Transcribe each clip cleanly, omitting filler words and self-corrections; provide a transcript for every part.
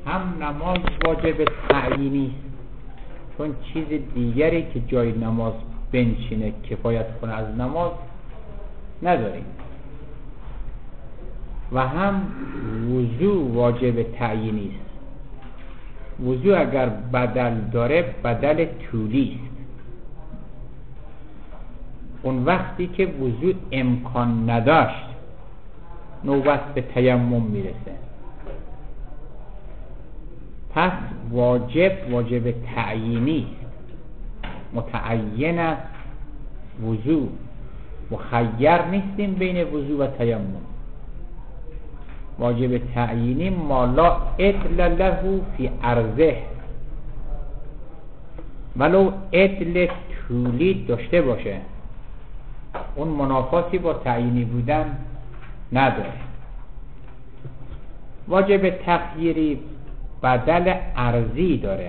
هم نماز واجب تعیینی است، چون چیز دیگری که جای نماز بنشینه کفایت کنه از نماز نداریم، و هم وضو واجب تعیینی است. وضو اگر بدل داره بدل طولی است. اون وقتی که وضو امکان نداشت نوبت به تیمم میرسه. پس واجب تعیینی است، متعین است وضو، مخیر نیستیم بین وضو و تیمم. واجب تعیینی ما لا عدل له فی عرضه، ولو عدل طولی داشته باشه اون منافاتی با تعیینی بودن نداره. واجب تخییری بدل ارضی داره.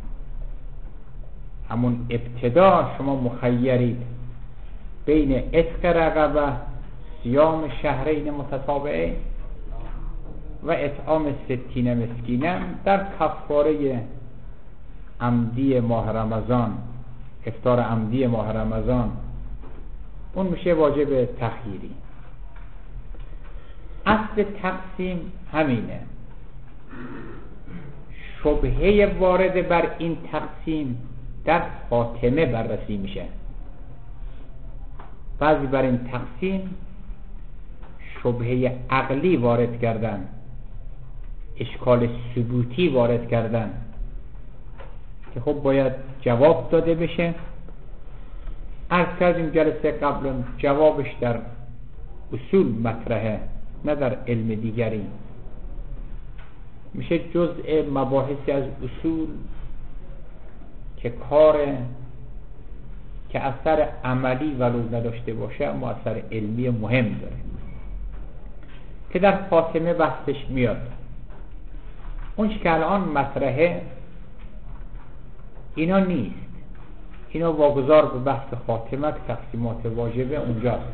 همون ابتدا شما مخیرید بین عتق رقبه، صیام شهرین متتابعین و اطعام 60 مسکینم در کفاره عمدی ماه رمضان، افطار عمدی ماه رمضان. اون میشه واجب تخییری. اصل تقسیم همینه. شبهه وارد بر این تقسیم در خاتمه بررسی میشه. بعضی بر این تقسیم شبهه عقلی وارد کردن، اشکال ثبوتی وارد کردن که خب باید جواب داده بشه. عرض کردیم جلسه قبل جوابش در اصول مطرحه، نه در علم دیگری. میشه جزء مباحثی از اصول که کار که اثر عملی ولو نداشته باشه اما اثر علمی مهم داره که در خاتمه بحثش میاد. اون که الان مطرحه اینا نیست، اینا واگذار به بحث خاتمه که تقسیمات واجبه اونجاست.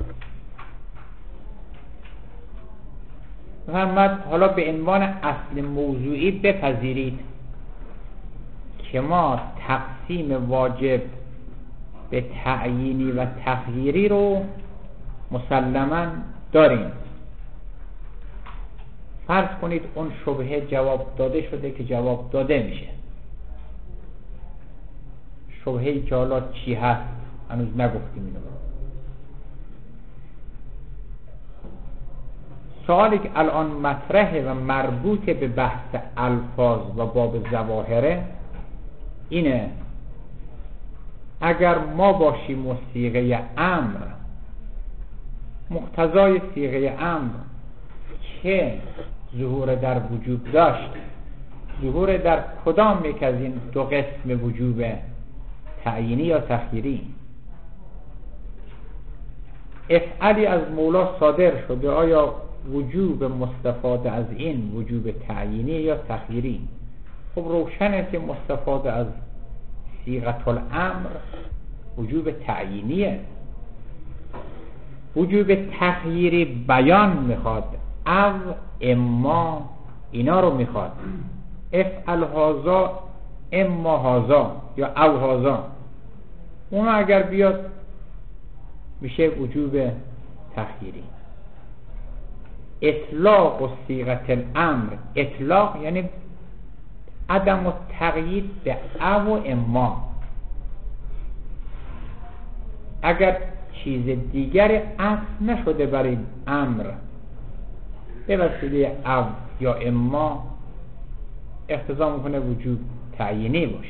محمد حالا به عنوان اصل موضوعی بپذیرید که ما تقسیم واجب به تعیینی و تخییری رو مسلماً داریم. فرض کنید اون شبهه جواب داده شده که جواب داده میشه. شبهه‌ای که حالا چی هست هنوز نگفتیم. اینو سوالی که الان مطرحه و مربوط به بحث الفاظ و باب ظواهره اینه: اگر ما باشیم و صیغه امر، مقتضای صیغه امر که ظهور در وجوب داشت، ظهور در کدام یک از این دو قسم وجوب، تعیینی یا تخییری؟ افعلی از مولا صادر شده، آیا وجوب مستفاد از این وجوب تعیینی یا تخییری؟ خب روشنه که مستفاد از صیغه الامر وجوب تعیینیه. وجوب تخییری بیان میخواد، او اما اینا رو میخواد. افعل هازا اما هازا یا او هازا، اون اگر بیاد میشه وجوب تخییری. اطلاق و صیغه الامر، اطلاق یعنی عدم و تقیید به او و اما. اگر چیز دیگر عطف نشده بر این امر به وسیله او یا اما، اقتضا میکنه وجوب تعیینی باشه.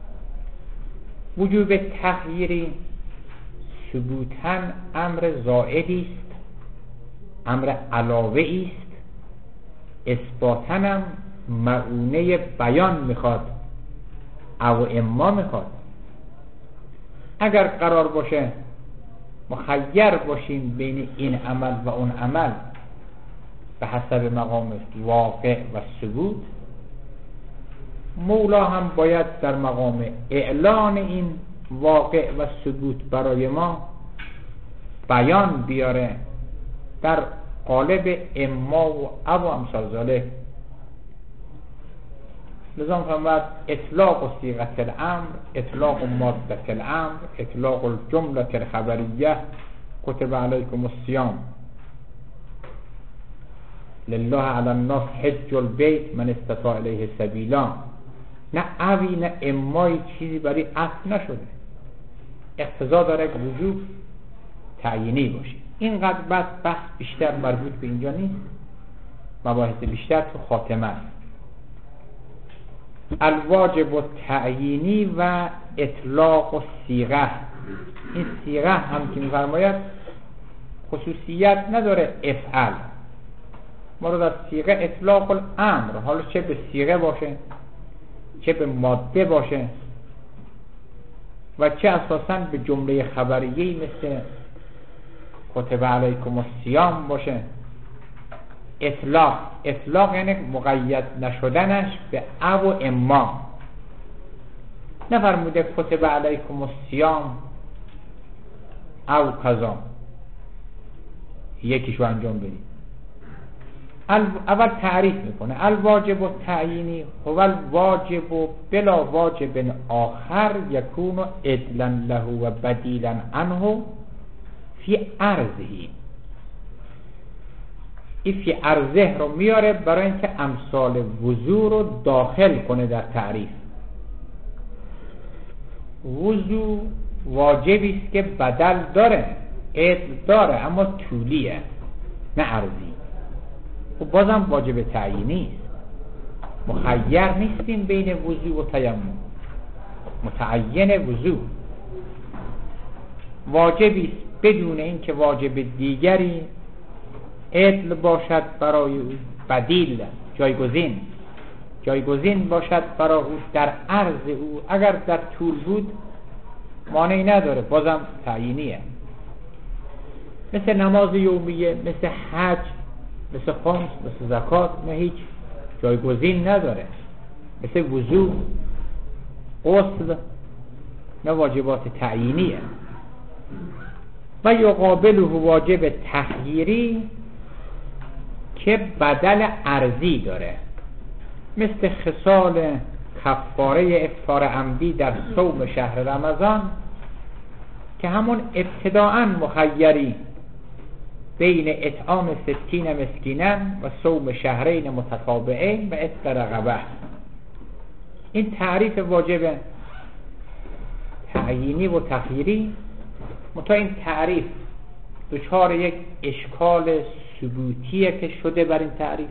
وجوب تخییری ثبوتاً امر زائدی است، امر علاوه‌ای است، اثباتاً هم معونه بیان میخواد، او اما میخواد. اگر قرار باشه مخیر باشیم بین این عمل و اون عمل به حسب مقام واقع و ثبوت، مولا هم باید در مقام اعلان این واقع و ثبوت برای ما بیان بیاره در قالب اما و او امثال ذالک. لذا فرمود اطلاق صیغه الامر، اطلاق ماده الامر، اطلاق الجمله الخبریه، کتب علیکم الصیام لله علی الناس حج البیت من استطاع الیه سبیلا. نه اوی نه امای چیزی برای اصل نشده، اقتضا داره که وجوب تعیینی باشه. اینقدر بحث بیشتر مربوط به اینجا نیست، مباحث بیشتر تو خاتمه است. الواجب التعیینی و اطلاق و صیغه. این صیغه هم که می‌فرماید خصوصیت نداره افعل، ما رو در صیغه اطلاق الامر، حالا چه به صیغه باشه چه به ماده باشه و چه اساساً به جمله خبریه‌ای مثل کتب علیکم الصیام باشه. اطلاق یعنی مقید نشدنش به او و اما. نفرموده کتب علیکم الصیام او کذا، یکیشو انجام بدید. اول تعریف میکنه الواجب التعیینی هو الواجب بلا واجب آخر یکون عدلا له و بدیلا عنه فی عرضه. این فی عرضه رو میاره برای اینکه امثال وضو رو داخل کنه در تعریف. وضو واجبی است که بدل داره، عدل داره، اما طولیه نه عرضی. و بازم واجب تعیینی است، مخیر نیستیم بین وضو و تیمم، متعین وضو واجبی است بدون اینکه واجب دیگری عدل باشد برای او، بدیل جایگزین باشد برای او در عرض او. اگر در طول بود مانعی نداره، بازم تعیینیه. مثل نماز یومیه، مثل حج، مثل خمس، مثل زکات، نه هیچ جایگزین نداره. مثل وضو، غسل، نه واجبات تعیینیه. و یقابله واجب تخییری که بدل ارضی داره، مثل خصال کفاره افطار عمدی در صوم شهر رمضان که همون ابتداءً مخیری بین اطعام 60 مسکینا و صوم شهرین متتابعین و عتق رقبه. این تعریف واجب تعیینی و تخییری. متا این تعریف دچار یک اشکال ثبوتیه که شده بر این تعریف،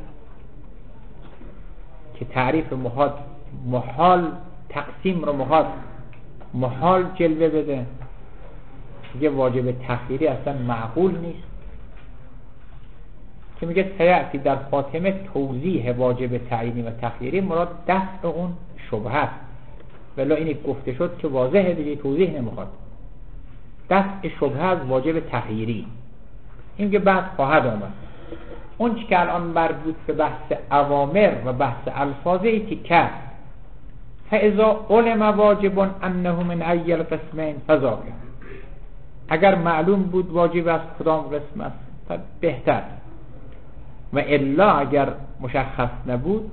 که تعریف محال تقسیم رو محال جلوه بده. یه واجب تخییری اصلا معقول نیست، که میگه سیأتی در خاتمه توضیح واجب تعیینی و تخییری، مراد دفع اون شبهه است. ولی اینی گفته شد که واضحه دیگه، توضیح نمیخواد. دفع شبهه از واجب تخییری این که بعد خواهد آمد. اون چی که الان مربوط به بحث اوامر و بحث الفاظی تیکه، فاذا علم واجب انه من ای القسمین فذاک. اگر معلوم بود واجب از کدام قسم است بهتر، و الا اگر مشخص نبود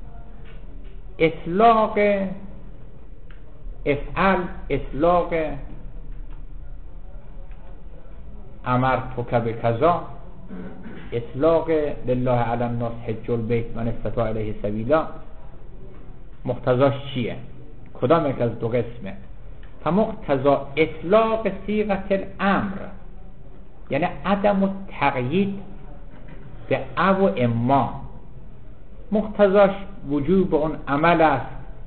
اطلاق افعل، اطلاق امرتک بکذا، اطلاق لله علی الناس حج البیت من استطاع الیه سبیلا، مقتضاش چیه؟ کدام یک از دو قسمه؟ فمقتضا اطلاق صیغه الامر یعنی عدم التقیید به او و اما، مقتضاش وجوب اون عمل است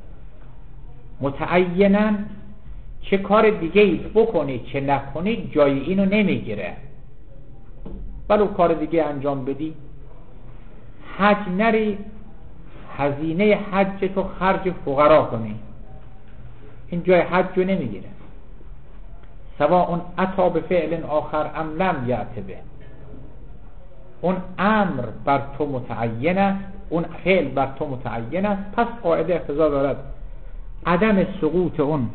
متعینا، چه کار دیگه ای بکنی چه نکنی جای اینو نمیگیره. ولو کار دیگه انجام بدی، حج نری هزینه حج تو خرج فقرا کنی، این جای حج رو نمیگیره. سواء اتا به فعل آخر ام لم یأت به، اون امر بر تو متعین است، اون فعل بر تو متعین است. پس قاعده اقتضا دارد عدم سقوط اون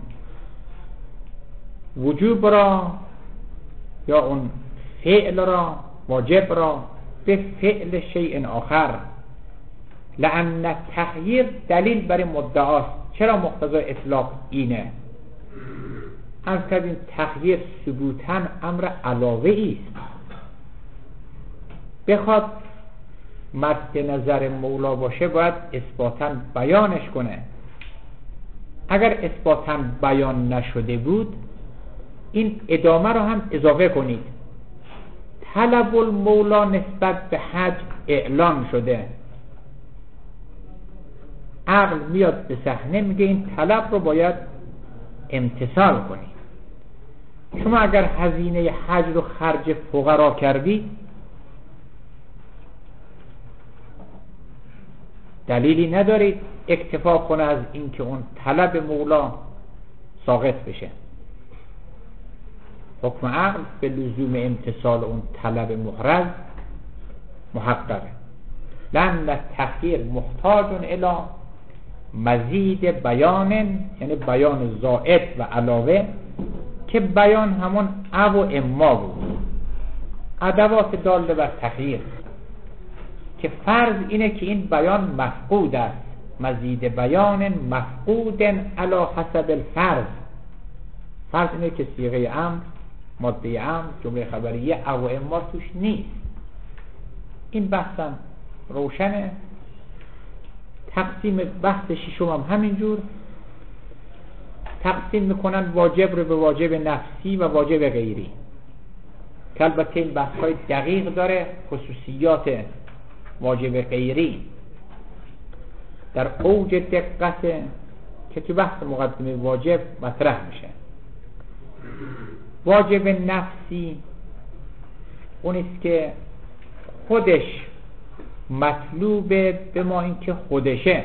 وجوب را یا اون فعل را، واجب را، به فعل شیء آخر، لأن تخییر دلیل برای مدعاست. چرا مقتضای اطلاق اینه؟ عرض کردیم تخییر ثبوتاً امر علاوه ایست. بخواد مد نظر مولا باشه باید اثباتاً بیانش کنه. اگر اثباتاً بیان نشده بود این ادامه رو هم اضافه کنید. طلب المولا نسبت به حج اعلان شده، عقل میاد به صحنه میگه این طلب رو باید امتثال کنی. شما اگر هزینه حج رو خرج فقرا کردی دلیلی ندارید اکتفا کنه از این که اون طلب مولا ساقط بشه. حکم عقل به لزوم امتثال اون طلب محرز محققه. لأن تخییر محتاج الی مزید بیان، یعنی بیان زائد و علاوه، که بیان همون او و اما بود، ادوات داله بر تخییر، که فرض اینه که این بیان مفقود است. مزید بیان مفقود علی حسب الفرض. فرض اینه که صیغه امر، ماده امر، جمله خبریه او و اما توش نیست. این بحثم روشنه. تقسیم بحث ششم هم همینجور تقسیم میکنن واجب رو به واجب نفسی و واجب غیری، که البته این بحث های دقیق داره. خصوصیات واجب غیری در اوج دقت که تو بحث مقدمه واجب مطرح میشه. واجب نفسی اونیست که خودش مطلوبه به ما اینکه خودشه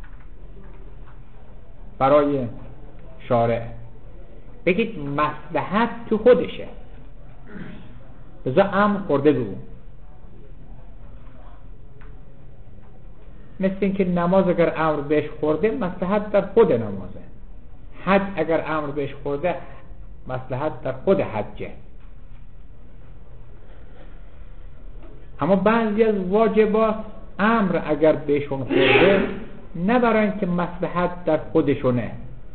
برای شارع. بگید مصلحت تو خودشه، بذار امر خورده بگو. مثل اینکه نماز اگر امر بهش خورده مصلحت در خود نمازه. حج اگر امر بهش خورده مصلحت در خود حجه. اما بعضی از واجبات امر اگر بهشون خورده نه برای اینکه مصلحت در خودشونه،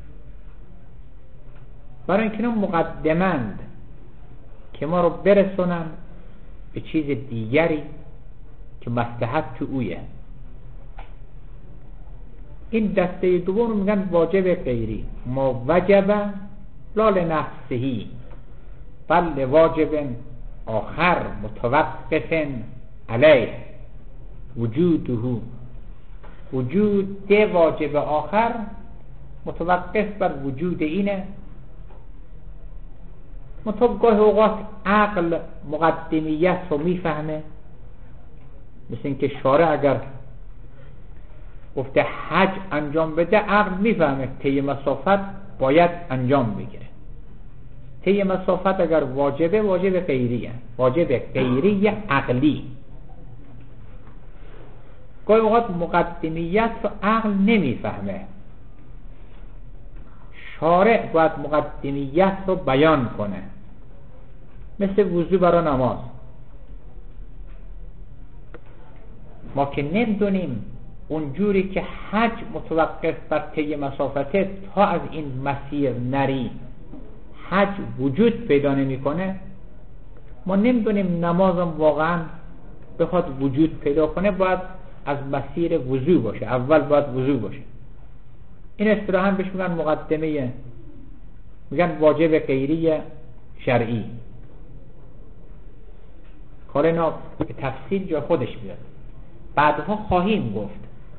برای اینکه اینا مقدمند که ما رو برسونن به چیز دیگری که مصلحت تو اویه. این دسته دوم رو میگن واجب غیری. ما وجب لا لنفسهی بل واجب آخر متوقف علیه وجوده. وجود واجب آخر متوقف بر وجود اینه. گاهی اوقات عقل مقدمیت رو میفهمه، مثل اینکه شارع اگر گفته حج انجام بده عقل میفهمه طی مسافت باید انجام بگیره. طی مسافت اگر واجبه واجب غیریه، واجب غیری عقلی. گاهی اوقات مقدمیت رو عقل نمیفهمه، شارع باید مقدمیت رو بیان کنه. مثل وضو برای نماز، ما که نمیدونیم اونجوری که حج متوقف بر طی مسافته تا از این مسیر نری حج وجود پیدا نمی کنه، ما نمیدونیم نمازم واقعا بخواد وجود پیدا کنه باید از مسیر وضو باشه، اول باید وضو باشه. این اصطلاحاً بهش میگن مقدمه، میگن واجب غیری شرعی. کار اینا به تفصیل جا خودش بیاد، بعدها خواهیم گفت.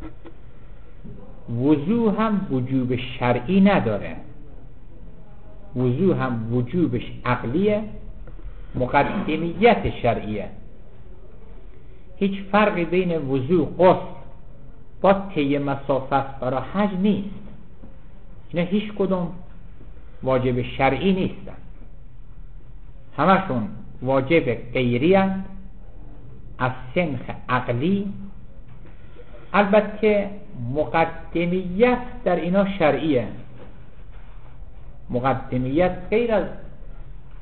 وضو هم وجوب شرعی نداره، وضو هم وجوبش عقلیه، مقدمیت شرعیه. هیچ فرقی بین وضو غسل با طی مسافت برای حج نیست. اینا هیچ کدوم واجب شرعی نیستن، همشون واجب غیری هستند از سنخ عقلی. البته مقدمیت در اینا شرعیه، مقدمیت غیر از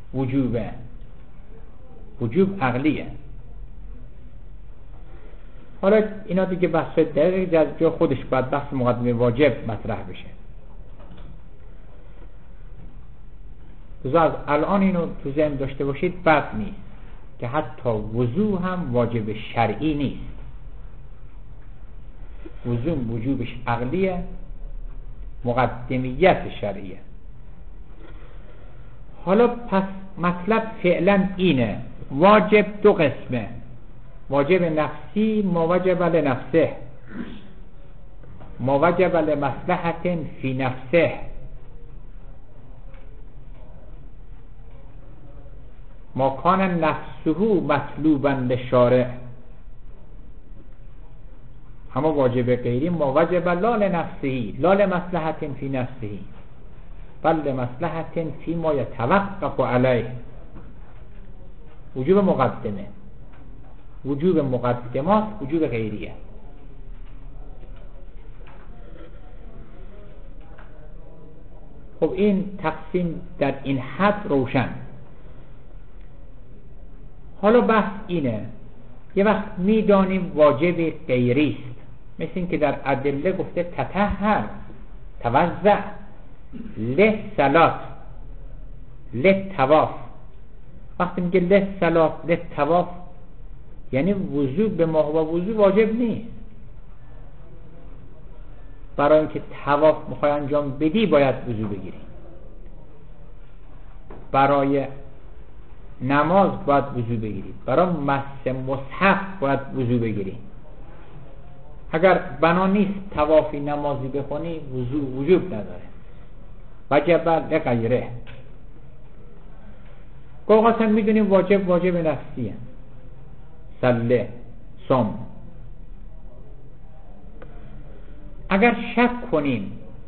وجوبه، وجوب عقلیه. حالا اینا دیگه بحث دقیق از جا خودش باید بحث مقدمه واجب مطرح بشه. از الان اینو تو ذهن داشته باشید، بد نیست که حتی وضو هم واجب شرعی نیست. وضو وجوبش عقلیه، مقدمیت شرعیه. حالا پس مطلب فعلا اینه، واجب دو قسمه، واجب نفسی ما وجب لنفسه، ما وجب لمصلحة فی نفسه. ما کان نفسه مطلوبا للشارع، اما واجب غیری ما وجب لا لنفسه لا لمصلحة فی نفسه بل لمصلحة فی ما یتوقف علیه. وجوب مقدمه، وجوب مقدمات وجوب غیریه. خب این تقسیم در این حد روشن. حالا بحث اینه، یه وقت میدانیم واجب غیری است، مثل این که در ادله گفته تطهر، توضع، له صلات، له طواف. وقتی میگه له صلات، له طواف، یعنی وضو به ما و وضو واجب نیست. برای اینکه طواف میخوای انجام بدی باید وضو بگیری، برای نماز باید وضو بگیری، برای مس مصحف باید وضو بگیری. اگر بنا نیست طوافی نمازی بخونی وضو وجوب نداره، وجب لغیره. گوهاتن میدونیم واجب نفسیه، صله، صوم. اگر شک کنیم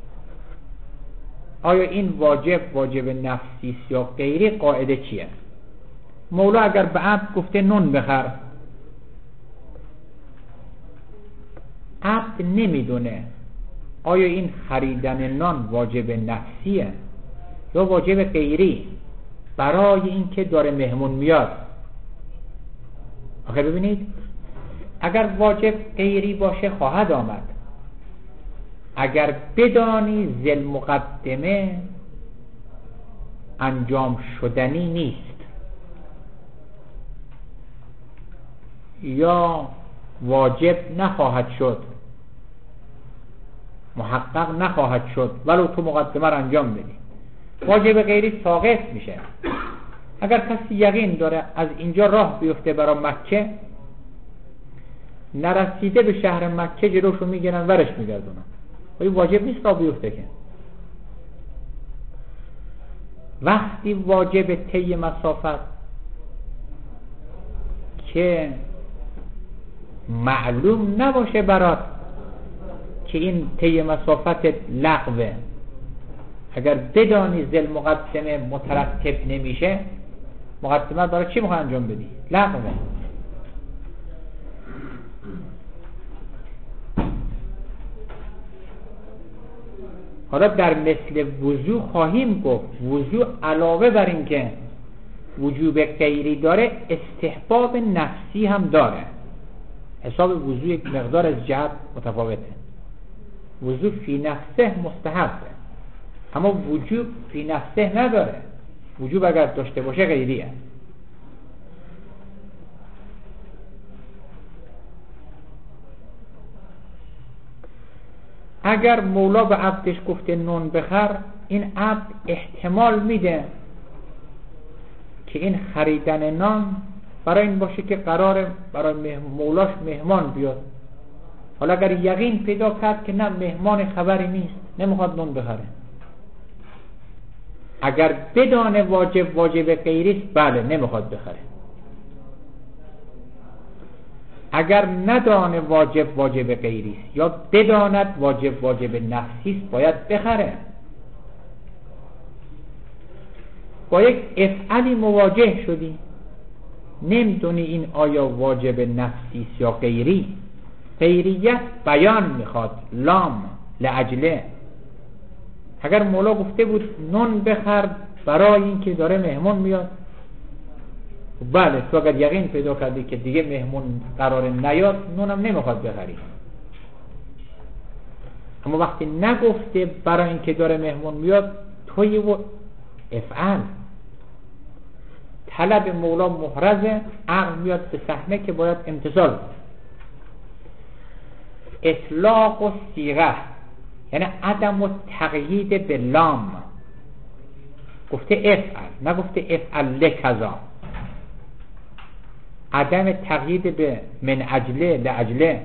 آیا این واجب نفسی یا غیری، قاعده چیه؟ مولا اگر به عبد گفته نون بخر، عبد نمیدونه آیا این خریدن نان واجب نفسیه یا واجب غیری، برای اینکه داره مهمون میاد. آخه ببینید، اگر واجب غیری باشه خواهد آمد. اگر بدانی ذل مقدمه انجام شدنی نیست یا واجب نخواهد شد، محقق نخواهد شد ولو تو مقدمه رو انجام بدی، واجب غیری ساقط میشه. اگر کسی یقین داره از اینجا راه بیفته برای مکه، نرسیده به شهر مکه جلوشو میگیرن ورش میگردونن، این واجب نیست راه بیفته. که وقتی واجب طی مسافت که معلوم نباشه برات که این طی مسافت لغوه، اگر بدانی ذل مقدمه مترتب نمیشه، مقدمه برای چی میخوای انجام بدی؟ لغوه. حالا در مثل وضو خواهیم گفت، وضو علاوه بر این که وجوب غیری داره، استحباب نفسی هم داره. حساب وضو یک مقدار از جهت متفاوته. وضو فی نفسه مستحبه، اما وجوب فی نفسه نداره. وجوب اگر داشته باشه غیریه. اگر مولا به عبدش گفته نون بخر، این عبد احتمال میده که این خریدن نان برای این باشه که قراره برای مولاش مهمان بیاد. حالا اگر یقین پیدا کرد که نه، مهمان خبری نیست، نمیخواد نون بخره، اگر بدانه واجب غیریست، بله نمیخواد بخره. اگر ندانه واجب غیریست یا بداند واجب نفسیست، باید بخره. با یک افعالی مواجه شدی، نمیدونی این آیا واجب نفسیست یا غیری. غیریت بیان میخواد، لام لعجله. اگر مولا گفته بود نون بخر برای این که داره مهمون میاد، بله تو اگر یقین پیدا کردی که دیگه مهمون قرار نیاد، نونم نمیخواد بخری. اما وقتی نگفته برای اینکه داره مهمون میاد، توی و افعل طلب مولا محرزه، عقل میاد به صحنه که باید امتثال کنه. اطلاق و صیغه یعنی عدم و تقیید به لام، گفته افعل نگفته افعل لکذا، عدم تقیید به من اجله لاجله.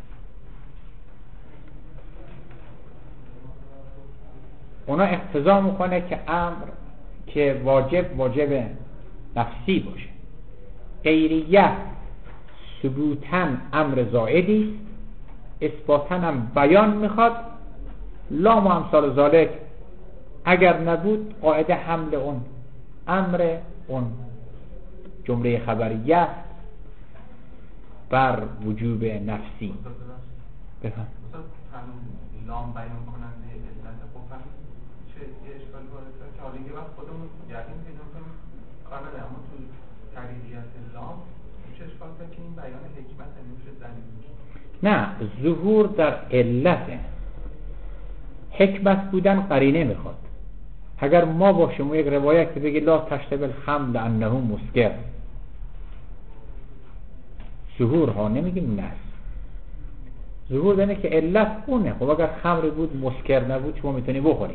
اونا اقتضا میکنه که امر که واجب نفسی باشه. غیریت ثبوتاً امر زائدی است، اثباتاً هم بیان میخواد. لام و امثال ذالک اگر نبود قاعده حمل اون امر اون جمله خبریه بر وجوب نفسی. بفهم لام بیان کننده علت خوفن چه اشکالی وارد شده که حالا یه وقت خودمون یقین پیدا کنیم کار نداره، اما تو تقییدیت لام چه اشکال کنه که این بیان حکمت نمیشه دلیل میشه؟ نه، ظهور در علت حکمت بودن قرینه میخواد. اگر ما باشیم و یک روایت که بگی لا تشتبه الخمر لانه مسکر، ظهور ها نمیگیم نه، ظهور دنه که علت اونه. خب اگر خمر بود مسکر نبود شما میتونی بخوری.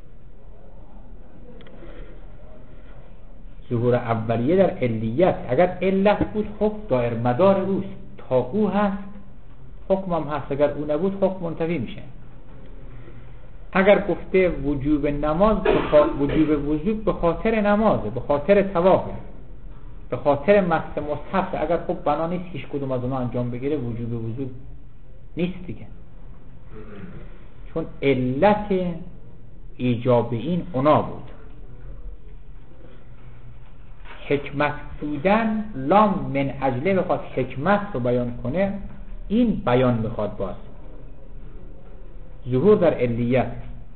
ظهور اولیه در علیت، اگر علت بود خب دایر مدار روست، تا او هست حکم هم هست، اگر او نبود حکم منتفی میشه. اگر گفته وجوب نماز، وجوب وضو به خاطر نمازه، به خاطر طوافه، به خاطر مس مصحف، اگر خب بنا نیست هیچ کدوم از اونها انجام بگیره وجوب وضو نیست دیگه، چون علت ایجاب این اونا بود. حکمت بودن لام من اجله بخواد حکمت رو بیان کنه، این بیان میخواد باز ظهور در علیت.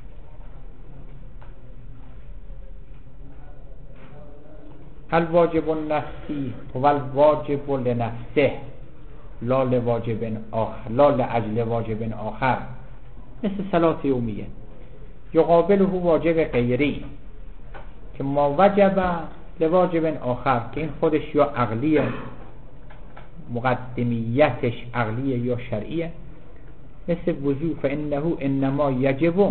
الواجب النفسی هو الواجب لنفسه لا لواجب آخر، لا لاجل واجب آخر، مثل صلاة یومیه. یقابله واجب غیری که ما وجب لواجب آخر، که این خودش یا عقلیه، مقدمیتش عقلیه یا شرعیه، مثل وضو فانه انما یجب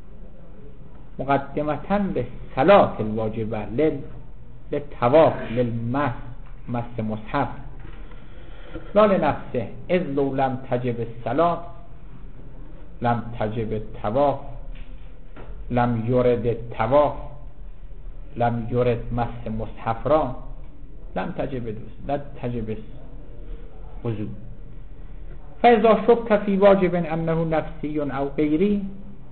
مقدمتا للصلاة الواجبه للطواف للمس مصحف لا لنفسه، اذ لو لم تجب الصلاة لم تجب الطواف لم یرد الطواف لم یرد مس مصحف را لم تجب لا تجب وضو. فاذا شك في واجب انه نفسی او غیری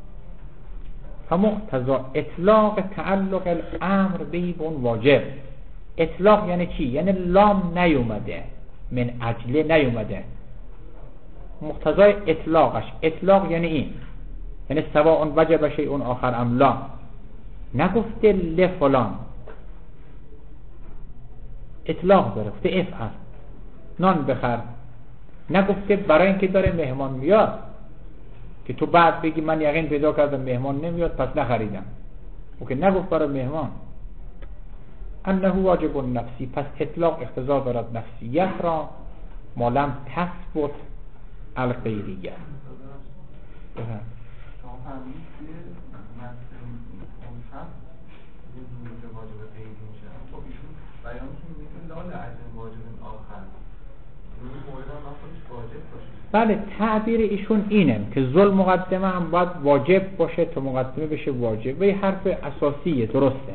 فمقتضى اطلاق تعلق الامر به اون واجب. اطلاق یعنی چی؟ یعنی لام نیومده، من اجله نیومده، مقتضای اطلاقش. اطلاق یعنی این، یعنی سواء وجب شیء آخر ام لا، نگفته لفلان، اطلاق داره، گفته افعل نان بخر، نگفته برای اینکه داره مهمان میاد که تو بعد بگی من یقین پیدا کردم مهمان نمیاد پس نخریدم، او که نگفت برای مهمان. انه واجب النفسی، پس اطلاق اقتضا دارد نفسیت را ما لم تثبت الغیریه. بله تعبیر ایشون اینه که ظلم مقدمه هم باید واجب باشه تا مقدمه بشه واجب، و یه حرف اساسیه، درسته.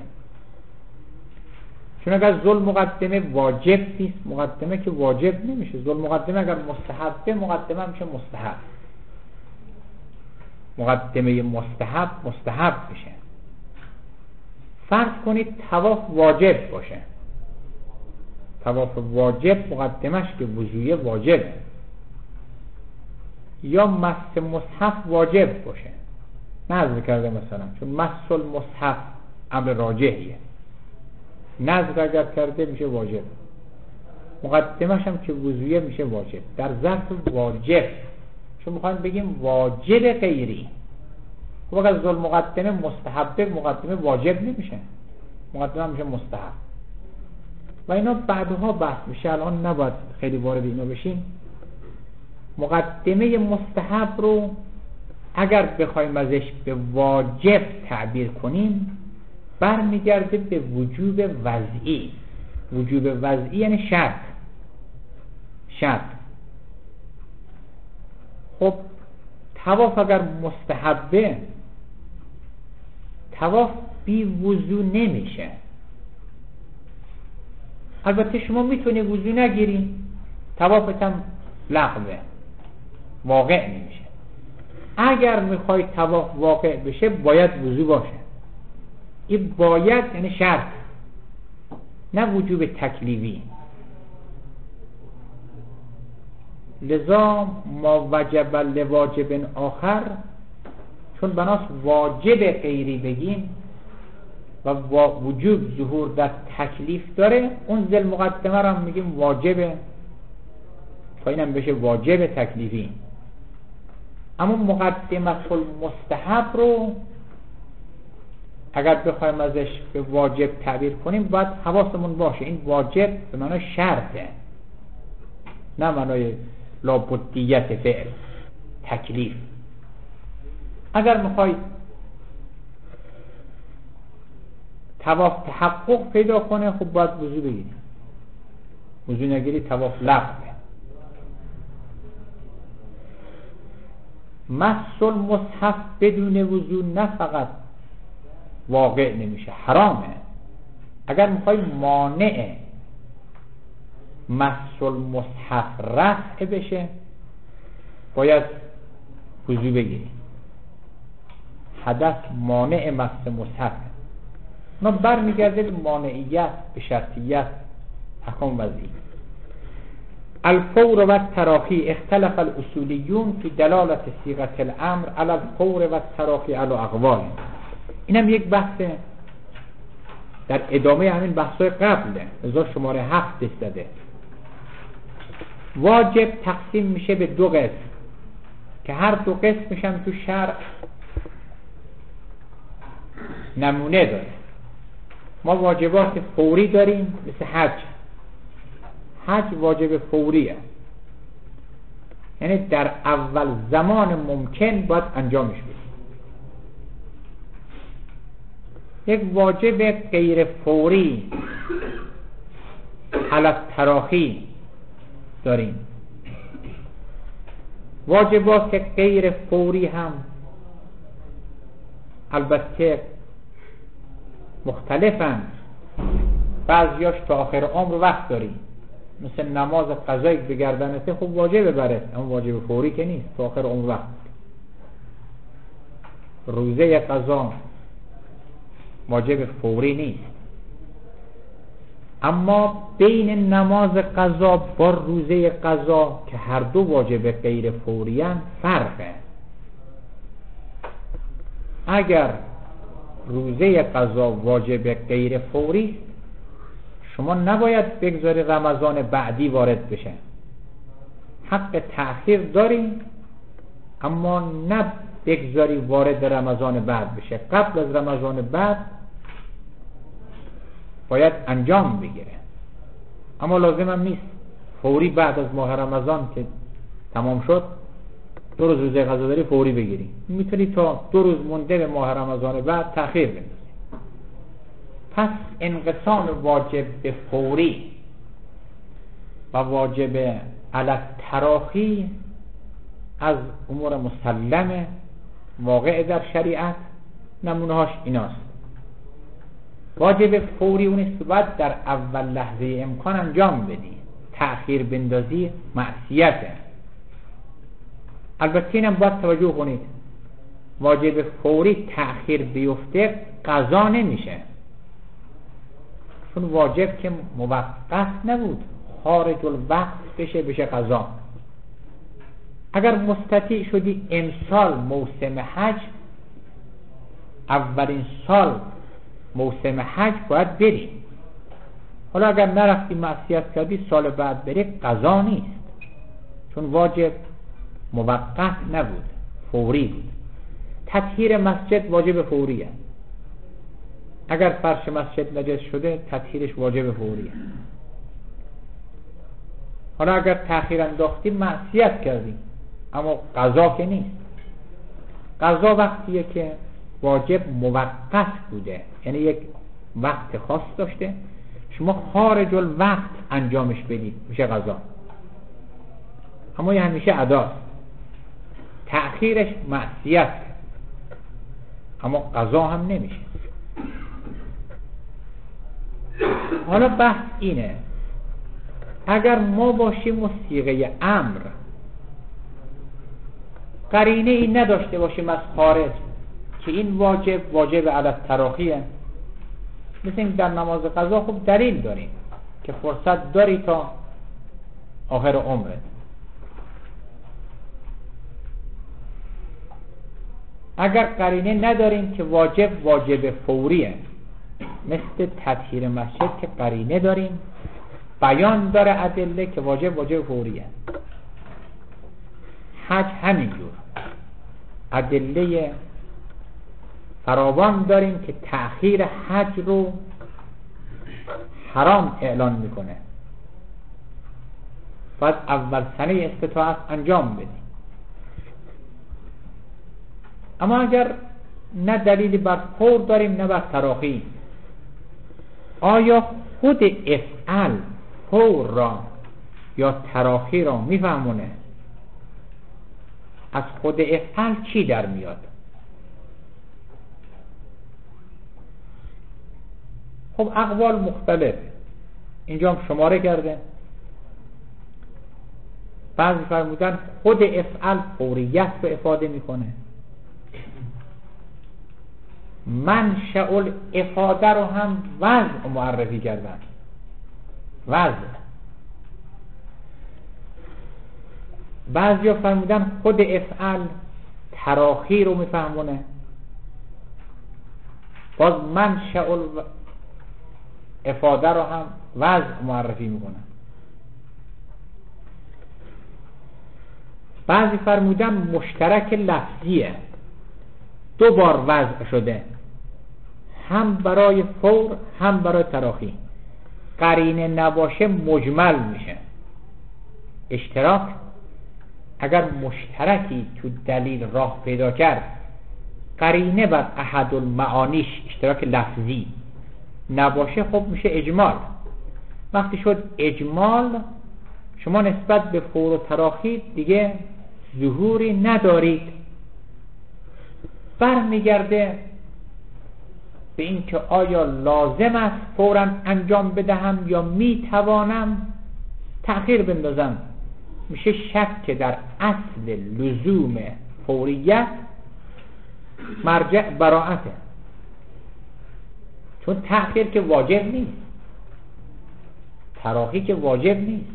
چون اگر ظلم مقدمه واجب نیست، مقدمه که واجب نمیشه. ظلم مقدمه اگر مستحبه، مقدمه میشه مستحب، مقدمه مستحب میشه. فرض کنید طواف واجب باشه، طواف واجب مقدمش که وضوی واجبه، یا مس مصحف واجب باشه، نظر کرده مثلا، چون مس المصحف امر راجحیه، نظر اگر کرده میشه واجب. مقدمش هم که وضویه میشه واجب. در ظرف واجب چون میخوایم بگیم واجب غیری، خب اگر ذل مقدمه مستحبه مقدمه واجب نمیشه، مقدمه میشه مستحب و اینا بعدها بحث میشه، الان نباید خیلی وارد اینا بشیم. مقدمه مستحب رو اگر بخوایم ازش به واجب تعبیر کنیم برمیگرده به وجوب وضعی. وجوب وضعی یعنی شرط. خب طواف اگر مستحبه، طواف بی وضو نمیشه. البته شما میتونی وضو نگیری، طوافت هم لغوه، واقع نمیشه. اگر میخوای طواف واقع بشه باید وضو باشه. این باید یعنی شرط، نه وجوب تکلیفی. لذا ما وجب لواجب آخر، چون بناس واجب غیری بگیم و وجوب ظهور در تکلیف داره، اون ذل مقدمه رو هم میگیم واجبه تا اینم بشه واجب تکلیفی. اما مقدمه المستحب رو اگر بخوایم ازش به واجب تعبیر کنیم باید حواسمون باشه این واجب به معنای شرطه، نه معنای لابدیت فعل تکلیف. اگر میخوای طواف تحقق پیدا کنه خب باید وضو بگیری، وضو نگیری طواف لغوه. مس المصحف بدون وضو نه فقط واقع نمیشه، حرامه. اگر میخوای مانع مس المصحف رفع بشه باید وضو بگیری. حدث مانع مس مصحف، ما برمیگرده به مانعیت، به شرطیت، احکام وضعی. الفور و التراخی اختلف الاصولیون فی دلالت صیغه الامر علی الفور و التراخی علی اقوال. اینم یک بحث در ادامه همین بحث‌های قبله، ازا شماره 7 داده. واجب تقسیم میشه به دو قسم که هر دو قسمش هم تو شرع نمونه داره. ما واجبات فوری داریم مثل حج واجب فوریه، یعنی در اول زمان ممکن باید انجامش بدیم. یک واجب غیر فوری علی التراخی داریم. واجبات غیر فوری هم البته مختلفن، بعضیاش تا آخر عمر وقت داریم، مثل نماز قضایی به گردنته خب واجبه برات، اما واجب فوری که نیست، تا آخر عمر وقت. روزه قضا واجب فوری نیست، اما بین نماز قضا با روزه قضا که هر دو واجب غیر فوری ان فرقه. اگر روزه قضا واجب غیر فوری، شما نباید بگذاری رمضان بعدی وارد بشه، حق تأخیر داری اما نه بگذاری وارد رمضان بعد بشه. قبل از رمضان بعد باید انجام بگیره، اما لازم هم نیست فوری بعد از ماه رمضان که تمام شد 2 روز روزه قضا داری فوری بگیری. میتونی تا 2 روز مونده به ماه رمضان بعد تأخیر بندازی. پس انقسام واجب به فوری و واجب علی التراخی از امور مسلمه واقع در شریعت. نمونهاش ایناست: واجب فوری اونیست که باید در اول لحظه امکان انجام بدی، تأخیر بندازی معصیته. البته اینم باید توجه کنید، واجب فوری تأخیر بیفته قضا نمیشه، چون واجب که موقت نبود، خارج الوقت بشه قضا. اگر مستطیع شدی امسال موسم حج، اولین سال موسم حج باید بری. حالا اگر نرفتی معصیت کردی سال بعد بری قضا نیست، چون واجب موقت نبود، فوری بود. تطهیر مسجد واجب فوریه. اگر فرش مسجد نجس شده تطهیرش واجب فوریه. حالا اگر تأخیر انداختی معصیت کردی، اما قضا که نیست. قضا وقتیه که واجب موقت بوده، یعنی یک وقت خاص داشته، شما خارج الوقت انجامش بدید میشه قضا، اما یه همیشه اداست. تأخیرش معصیت، اما قضا هم نمیشه. حالا بحث اینه اگر ما باشیم و صیغه امر قرینه این نداشته باشیم از خارج که این واجب علی التراخیه، مثل این در نماز قضا خب دلیل داریم که فرصت داری تا آخر عمرت. اگر قرینه نداریم که واجب فوریه، مثل تطهیر مسجد که قرینه داریم بیان داره ادله که واجب فوریه. حج همینجور ادله فراوان داریم که تأخیر حج رو حرام اعلان میکنه، باید اول سنه استطاعت انجام بدیم. اما اگر نه دلیلی بر فور داریم نه بر تراخی، آیا خود افعل فور را یا تراخی را میفهمونه؟ از خود افعل چی در میاد؟ خب اقوال مختلف اینجا هم شماره کرده. بعضی فرمودن خود افعل فوریت رو افاده میکنه، منشأ الافاده رو هم وضع معرفی کردن. وضع. بعضی فرمودن خود افعل تراخی رو میفهمونه، باز منشأ الافاده رو هم وضع معرفی میکنه. بعضی فرمودن مشترک لفظیه، دو بار وضع شده، هم برای فور هم برای تراخی. قرینه نباشه مجمل میشه. اشتراک اگر مشترکی تو دلیل راه پیدا کرد، قرینه بر احد المعانیش اشتراک لفظی نباشه، خب میشه اجمال. وقتی شد اجمال، شما نسبت به فور و تراخی دیگه ظهوری ندارید. برمیگرده به این که آیا لازم است فوراً انجام بدهم یا میتوانم تأخیر بندازم. میشه شک در اصل لزوم فوریت، مرجع براعته، چون تأخیر که واجب نیست، تراخی که واجب نیست.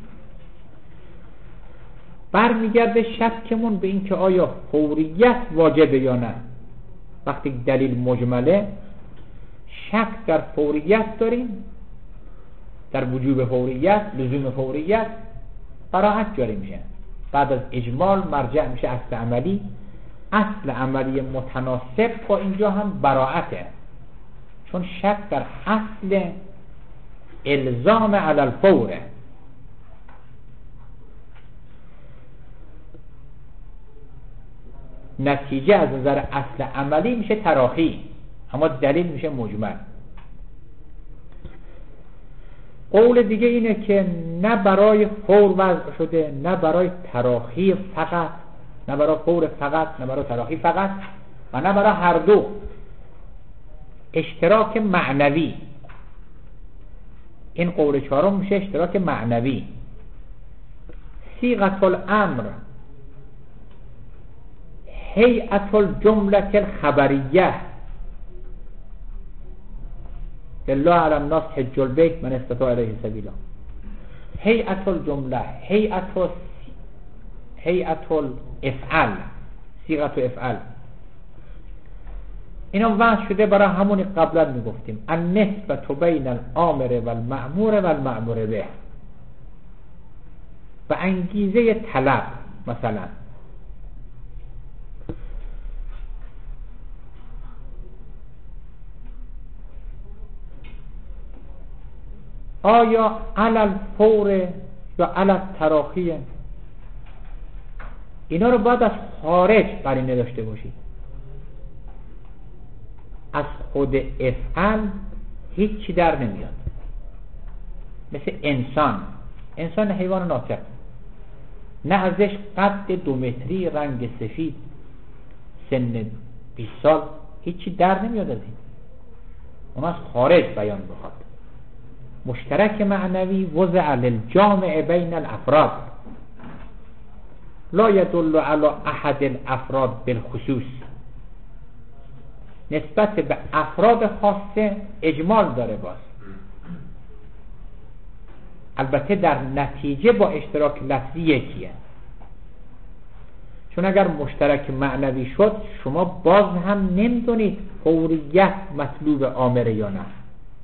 برمیگرده شکمون به این که آیا فوریت واجبه یا نه. وقتی دلیل مجمله، شک در فوریت داریم، در وجوب فوریت، لزوم فوریت، براعت جاری میشه. بعد از اجمال مرجع میشه اصل عملی. اصل عملی متناسب با اینجا هم براعته، چون شک در اصل الزام علی الفوره. نتیجه از نظر اصل عملی میشه تراخی، اما دلیل میشه مجمل. قول دیگه اینه که نه برای فور وضع شده، نه برای تراخی فقط، نه برای فور فقط، نه برای تراخی فقط، و نه برای هر دو. اشتراک معنوی، این قول چهارم میشه اشتراک معنوی. صیغه الامر هیئت الجمله الخبریه الله علی الناس حج البیت من استطاع الیه سبیلا. هیئت الجمله، هیئت الافعال، صیغه افعال. اینا وضع شده برای همونی قبلا میگفتیم النسبة بین الامر و المأمور و المأمور به، به انگیزه طلب. مثلا آیا علی الفور یا علی التراخی، اینا رو باید از خارج قرینه داشته باشید. از خود افعل هیچی در نمیاد. مثل انسان حیوان ناطق، نه ازش قد 2 متری، رنگ سفید، سن 20 سال، هیچی در نمیاد از این. اون از خارج بیان بخواد. مشترک معنوی وضع للجامع بین الافراد لا يدل على احد الافراد بالخصوص. نسبت به افراد خاصه اجمال داره باز، البته در نتیجه با اشتراک لفظی یکیه. چون اگر مشترک معنوی شد شما باز هم نمیدونید فوریت مطلوب آمره یا نه.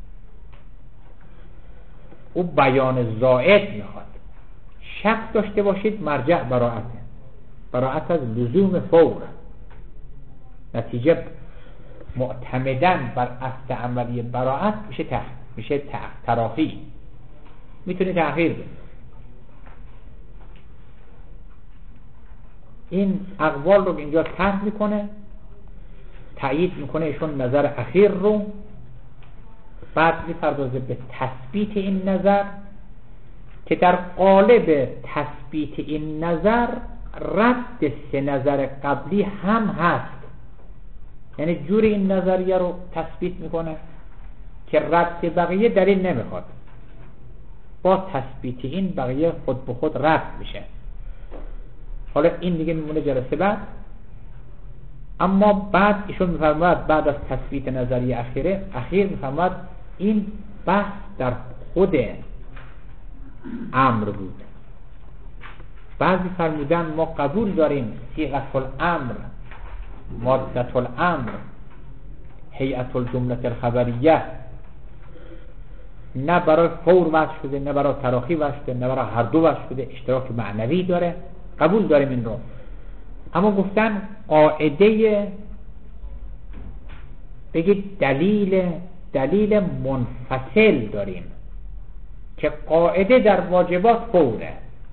او بیان زائد میخواد. شک داشته باشید مرجع براعته، براعت از لزوم فور. نتیجه معتمدن بر اصل عملی براعت میشه تراخی، میتونه تأخیر بده. این اقوال رو اینجا طرح میکنه، تأیید میکنه ایشون نظر اخیر رو، بعد میپردازه به تثبیت این نظر که در قالب تثبیت این نظر رد 3 نظر قبلی هم هست. یعنی جوری این نظریه رو تثبیت میکنه که رد بقیه دلیل نمیخواد، با تثبیت این بقیه خود به خود رد میشه. حالا این دیگه میمونه جلسه بعد. اما بعد ایشون میفرماید بعد از تثبیت نظریه اخیر میفرماید این بحث در خود امر بود. بعضی فرمودن ما قبول داریم صیغه الامر، ماده الامر، هیئت الجمله الخبریه نه برای فور وضع شده، نه برای تراخی وضع شده، نه برای هر دو وضع شده، اشتراک معنوی داره، قبول داریم این رو. اما گفتن قاعده بگید دلیل منفصل داریم که قاعده در واجبات فوره،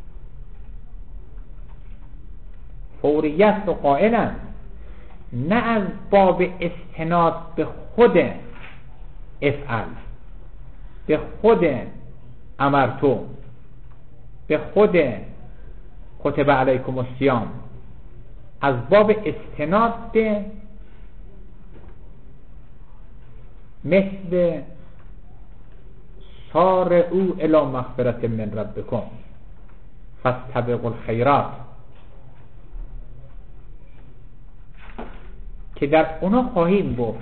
فوریت رو قائلن، نه از باب استناد به خود افعل، به خود امرتو، به خود کتب علیکم الصیام، از باب استناد به مثل سارعوا الی مغفرة من ربکم فاستبقوا الخیرات، که در اونا خواهیم گفت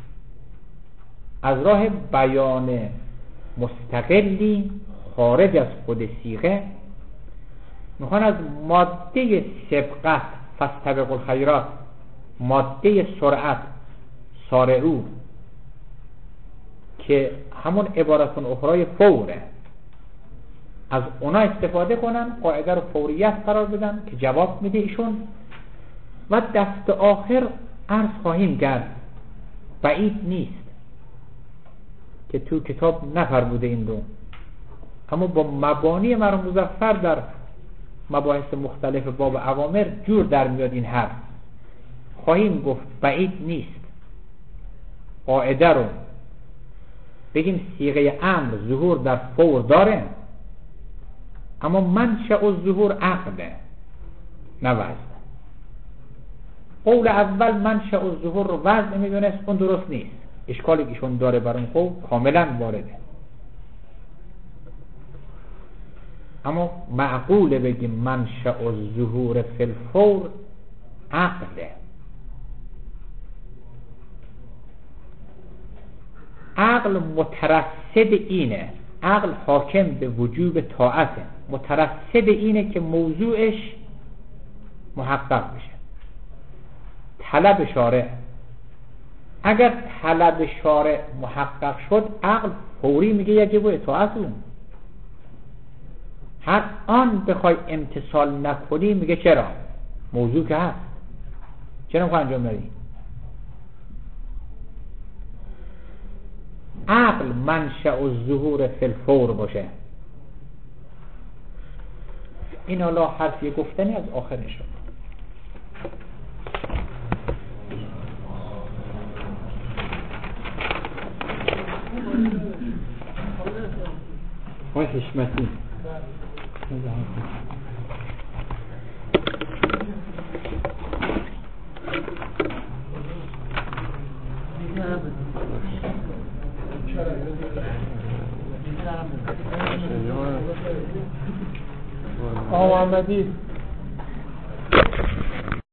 از راه بیان مستقلی خارج از خود صیغه میخوان از ماده سبقت فاستبقوا الخیرات، ماده سرعت سارعوا که همون عبارتون اخرای فوره، از اونا استفاده کنن، قاعده رو فوریت قرار بدن که جواب میده ایشون. و دست آخر عرض خواهیم کرد بعید نیست که تو کتاب نفرموده این رو، اما با مبانی مرحوم مظفر در مباحث مختلف باب اوامر جور در میاد این حرف. خواهیم گفت بعید نیست قاعده رو بگیم صیغه امر ظهور در فور داره، اما منشأ الظهور عقله نه وزن. قول اول منشأ الظهور رو وزن میدونست، اون درست نیست. اشکالی که ایشون داره بر اون قول کاملا وارده، اما معقوله بگیم منشأ الظهور فی الفور عقله. عقل مترصد اینه، عقل حاکم به وجوب طاعته، مترصد اینه که موضوعش محقق بشه. طلب شارع اگر طلب شارع محقق شد عقل فوری میگه یجب اطاعت اون. هر آن بخوای امتثال نکنی میگه چرا؟ موضوع که هست، چرا نمیخوای انجام ندی؟ عقل منشأ الظهور فی الفور باشه. این حالا حرفی گفتنی از آخرش شد. وای حشمتی محمدی